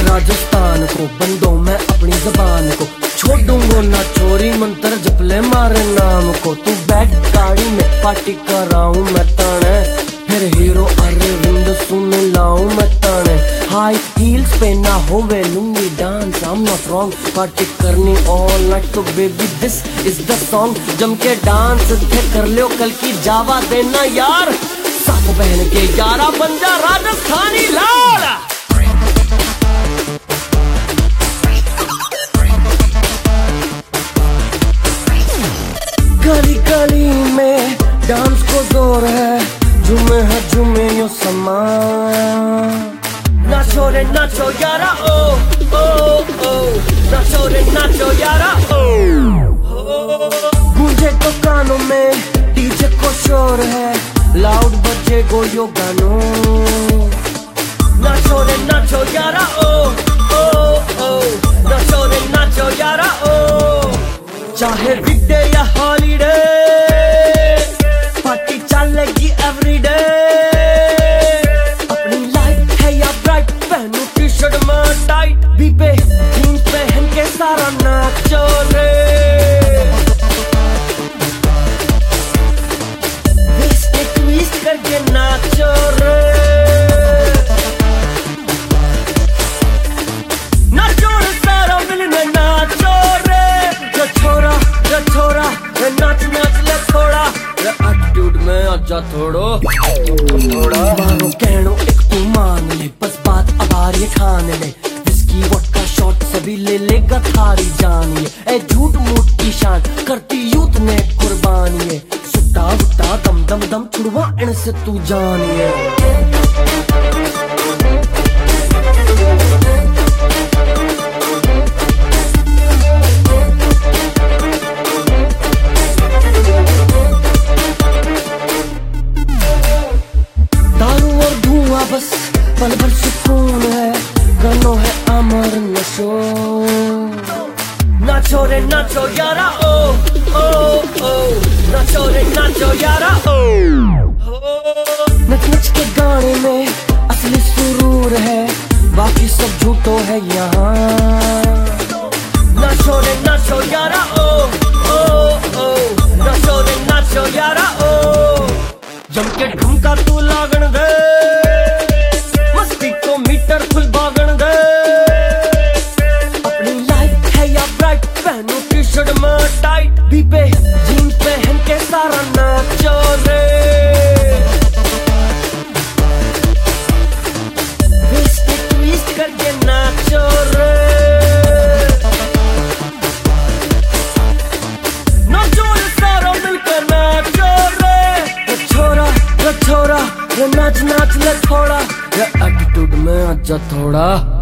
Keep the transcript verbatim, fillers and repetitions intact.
राजस्थान को, बंदों में अपनी जबान को, छोड़ूंगा ना चोरी मंत्र जपले मारे नाम को। तू बैठ गाड़ी में पार्टी कराऊं मैं ताने, फिर हीरो अरविंद सुन लाऊं मैं ताने। हाई हील्स पे ना होवे lungi dance, I am not wrong, party करनी ऑल नाइट तो baby this is the song. जम के डांस थे कर लियो कल की जावा देना यार, साथ बहन के यारा बन जा राजस्थानी लाल। गली गली में डांस को जोर है, झूमे है झूमे यो समा। नाचो रे नाचो यारा ओ ओ ओ, नाचो रे नाचो यारा ओ ओ। गूंजे तो कानों में डीजे को शोर है, लाउड बजे गो यो गानो। नाचो रे नाचो यारा ओ ओ ओ, नाचो रे नाचो यारा ओ। चाहे वीकडे या हॉलीडे, पार्टी चलेगी एवरीडे। अपनी लाइफ है या ब्राइट, पहनू टी शर्ट में टाइट, बीबे जीन्स पहन के सारा नाचो रे। ट्विस्ट ट्विस्ट करके नाचो रे, नाचो रे सारा मिलने नाचो रे। रे छोरा रे छोरा रे नाच नाच ले थोड़ा, रे एटीट्यूड में आजा थोड़ो थोड़ा। मारो कहनो एक तू मान ले, बस बात अबार ये ठान ले। विस्की वोडका शॉट सभी ले लेगा थारी जानिए, ए झूठ मूठ की शान करती यूथ ने कुर्बानी। सुट्टा वुट्टा दम दम दम छुड़वा इनसे तू जानिए। बस पल भर सुकून है, गानों है अमर नशो। नाचो रे नाचो यारा ओ ओ ओ, नाचो रे नाचो यारा ओ ओ। नच नच के गाने में असली सुरूर है, बाकी सब झूठो है यहाँ। नाचो रे नाचो यारा ओ ओ ओ, नाचो रे नाचो यारा ओ। जम के ठुमका तू लागण दे, मीटर फुल बागण दे। अपनी लाइफ है या ब्राइट, पहनू टी शर्ट में टाइट, बीबे जीन्स पहन के सारा नाचो रे। ट्विस्ट ट्विस्ट करके नाचो रे, नाचो रे सारा मिलकर नाचो रे। रे छोरा रे छोरा रे नाच नाच ले थोड़ा, एटीट्यूड में आजा थोड़ा।